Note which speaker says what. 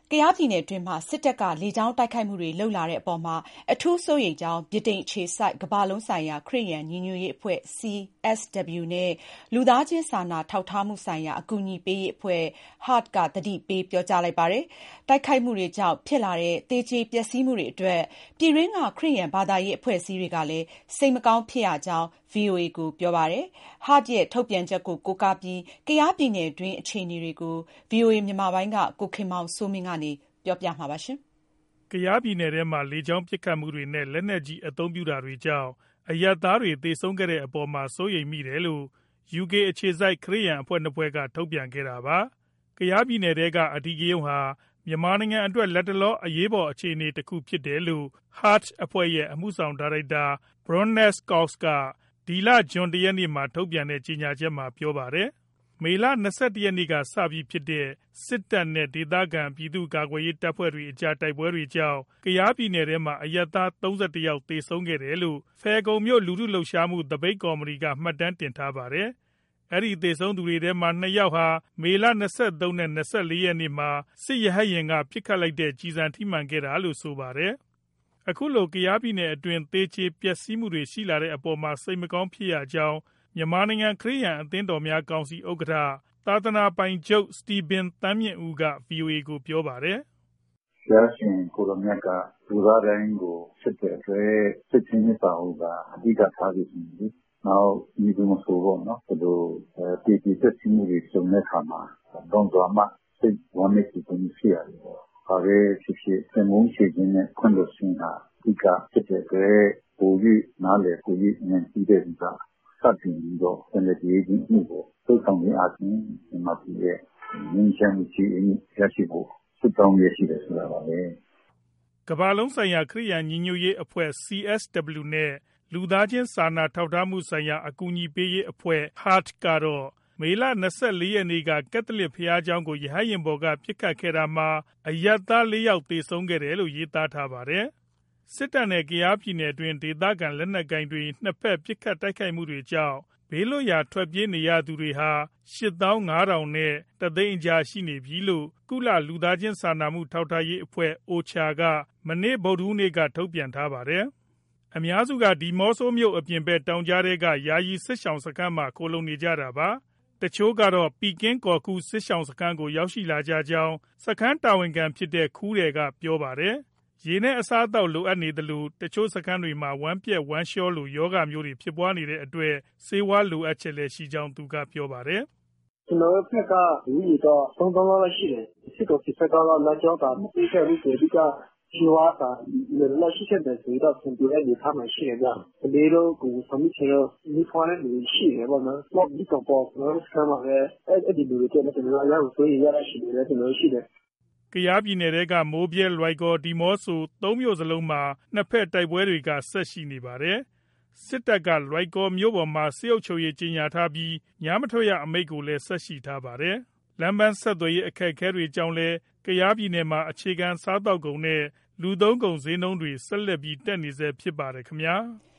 Speaker 1: ကယားပြည်နယ်တွင်းမှာ စစ်တပ်က လေကြောင်းတိုက်ခိုက်မှုတွေ လုပ်လာတဲ့အပေါ်မှာ အထူးစိုးရိမ်ကြောင်း ဗြိတိန်အခြေစိုက် ကမ္ဘာလုံးဆိုင်ရာ ခရစ်ယာန်ညီညွတ်ရေးအဖွဲ့ CSW နဲ့ လူသားချင်းစာနာထောက်ထားမှုဆိုင်ရာ အကူအညီပေးရေးအဖွဲ့ HART က သတိပေးပြောကြားလိုက်ပါတယ်။ တိုက်ခိုက်မှုတွေကြောင့် ဖြစ်လာတဲ့ သေကျေပျက်စီးမှုတွေအတွက် ပြည်တွင်းက ခရစ်ယာန်ဘာသာရေးအဖွဲ့အစည်းတွေကလည်း စိတ်မကောင်းဖြစ်ရကြောင်း VOA ကိုပြောပါတယ်။ HART ရဲ့ ထုတ်ပြန်ချက်ကို ကိုးကားပြီး ကယားပြည်နယ်တွင်း အခြေအနေတွေကို VOA မြန်မာပိုင်းက ကိုခင်မောင်စိုးမင်း ကပြောပြမှာပါ
Speaker 2: ။ ကယားပြည်နယ်ထဲမှာ လေကြောင်းပစ်ခတ်မှုတွေနဲ့ လက်နက်ကြီးအသုံးပြုတာတွေကြောင့် အရပ်သားတွေသေဆုံးခဲ့တဲ့အပေါ်မှာ စိုးရိမ်မိတယ်လို့ UK အခြေစိုက် ခရစ်ယာန်အဖွဲ့ ၂ ဖွဲ့က ထုတ်ပြန်ခဲ့တာပါ။ ကယားပြည်နယ်ထဲက အဓိကရုဏ်းဟာ မြန်မာနိုင်ငံအတွက် လတ်တလော အရေးပေါ်အခြေအနေတခုဖြစ်တယ်လို့ HART အဖွဲ့ရဲ့ အမှုဆောင်ဒါရိုက်တာ Baroness Cox က ဒီလ ဇွန် ၁ ရက်နေ့မှာ ထုတ်ပြန်တဲ့ ကြေညာချက်မှာ ပြောပါတယ်။ မေလ ၂၁ ရက်နေ့ကစပြီးဖြစ်တဲ့ စစ်တပ်နဲ့ ဒေသခံပြည်သူ့ကာကွယ်ရေးတပ်ဖွဲ့တွေကြား တိုက်ပွဲတွေကြောင့် ကယားပြည်နယ်ထဲမှာ အရပ်သား ၃၁ ယောက်သေဆုံးခဲ့တယ်လို့ ဖယ်ခုံမြို့ လူထုလှုပ်ရှားမှု သပိတ်ကော်မတီက မှတ်တမ်းတင်ထားပါတယ်။ အဲဒီသေဆုံးသူတွေထဲမှာ ၂ ယောက်ဟာ မေလ ၂၃ နဲ့ ၂၄ ရက်နေ့မှာ စစ်ရဟတ်ယာဉ်က ပစ်ခတ်လိုက်တဲ့ ကျည်ဆံထိမှန်ခဲ့တာလို့ ဆိုပါတယ်။ အခုလို ကယားပြည်နယ်အတွင်း သေကျေပျက်စီးမှုတွေရှိလာတဲ့အပေါ်မှာ စိတ်မကောင်းဖြစ်ရကြောင်း မြန်မာနိုင်ငံ ခရစ်ယာန်အသင်းတော်များကောင်စီ ဥက္ကဋ္ဌ သာသနာပိုင်ချုပ် စတီဗင်သန်းမြင့်ဦးက VOA ကို ပြောပါတယ်
Speaker 3: ။ “ဘုရားရှင်ကိုယ်တော်မြတ်က လူသားတိုင်းကိုချစ်တဲ့အတွက် ချစ်ခြင်းမေတ္တာကိုသာ အဓိကထားစေချင်တယ်လေ။ နောက်မည်သူမဆိုပေါ့နော် ဒီလိုသေကျေပျက်စီးမှုတွေကြုံတဲ့အခါမှာ လွန်စွာမှစိတ်ဝမ်းနည်းကြေကွဲမှုဖြစ်ရတယ်ပေါ့။ ဘာပဲဖြစ်ဖြစ် သင်ပုန်းချေခြင်းနဲ့ ခွင့်လွှတ်ခြင်းဟာ အဓိကဖြစ်တဲ့အတွက် ပို၍နားလည်ပို၍ဉာဏ်ရှိတဲ့သူက စတင်ပြီးတော့ ပြန်လည်ကြေအေးခြင်းအမှုကိုလုပ်ဆောင်ခြင်းအားဖြင့် မြန်မာပြည်ရဲ့ငြိမ်းချမ်းမှုကြေအေးမှုရရှိဖို့ ဆုတောင်းလျက်ရှိတယ်ဆိုတာပါပဲ။
Speaker 2: ” ကမ္ဘာလုံးဆိုင်ရာ ခရစ်ယာန်ညီညွတ်ရေးအဖွဲ့ CSW နဲ့ လူသားချင်းစာနာထောက်ထားမှုဆိုင်ရာ အကူအညီပေးရေးအဖွဲ့ HART ကတော့ မေလ ၂၄ ရက်နေ့က ကက်သလစ်ဘုရားကျောင်းကို ရဟတ်ယာဉ်ပေါ်က ပစ်ခတ်ခဲ့တာမှာ အရပ်သား ၄ ယောက်သေဆုံးခဲ့တယ်လို့ ရေးသားထားပါတယ်။ စစ်တပ်နဲ့ ကယားပြည်နယ်တွင်း ဒေသခံလက်နက်ကိုင်တွေ နှစ်ဘက်ပစ်ခတ်တိုက်ခိုက်မှုတွေကြောင့် ဘေးလွတ်ရာ ထွက်ပြေးနေရသူတွေဟာ ၈၅,၀၀၀ နဲ့ ၁ သိန်းကြားရှိနေပြီလို့ ကုလလူသားချင်းစာနာထောက်ထားရေးအဖွဲ့ OCHA က မနေ့ ဗုဒ္ဓဟူးနေ့က ထုတ်ပြန်ထားပါတယ်။ အများစုက ဒီးမော့ဆိုမြို့အပြင်ဘက် တောင်ကြားထဲက ယာယီစစ်ရှောင်စခန်းမှာ ခိုလှုံနေကြတာပါ။ တချို့ကတော့ ပီကင်းကော်ခူစစ်ရှောင်စခန်းကို ရောက်ရှိလာကြကြောင်း စခန်းတာဝန်ခံဖြစ်တဲ့ ခူးရယ်က ပြောပါတယ်။ ရေနဲ့ အစားအသောက်လိုအပ်နေသလို တချို့စခန်းတွေမှာ ဝမ်းပျက်ဝမ်းလျောလို ရောဂါမျိုးတွေဖြစ်နေတဲ့အတွက် ဆေးဝါးလိုအပ်ချက်လည်းရှိကြောင်း သူကပြောပါတယ်
Speaker 4: ။ “ကျနော်တို့ဘက်က လူဦးရေတော့ ၃ သောင်းလောက်ရှိတယ်။ စစ်ကောင်စီဘက်ကတော့ လမ်းကြောင်းသာမပေးခဲ့ဘူးဆိုရင် အဓိကဆေးဝါးသာလုံလုံလောက်လောက်ရှိခဲ့မယ်ဆိုရင်တော့ အဆင်ပြေတဲ့အနေအထားမှာရှိတယ်ဗျ။ ကလေးတို့ ကိုယ်ဝန်ဆောင်မိခင်တို့ မီးဖွားတဲ့လူတွေရှိတယ်ပေါ့နော်။ နောက်မြစ်ကောင်ပေါ ကျနော်တို့စခန်းမှာလည်း အဲဒီလူတွေအတွက်လည်း ကျနော်တို့အရမ်းကိုစိုးရိမ်ရတဲ့အခြေအနေလည်း ကျနော်တို့ရှိတယ်။
Speaker 2: ” ကယားပြည်နယ်ထဲက မိုးဗြဲ၊ လွိုင်ကော်၊ ဒီးမော့ဆို ၃ မြို့စလုံးမှာ နှစ်ဘက်တိုက်ပွဲတွေက ဆက်ရှိနေပါတယ်။ စစ်တပ်က လွိုင်ကော်မြို့ပေါ်မှာ စစ်အုပ်ချုပ်ရေးကြေညာထားပြီး ညမထွက်ရအမိန့်ကိုလည်း ဆက်ရှိထားပါတယ်။ လမ်းပန်းဆက်သွယ်ရေးအခက်အခဲတွေကြောင့်လည်း ကယားပြည်နယ်မှာ အခြေခံစားသောက်ကုန်နဲ့ လူသုံးကုန်ဈေးနှုန်းတွေ ဆက်လက်တက်နေဆဲဖြစ်ပါတယ်ခင်ဗျာ။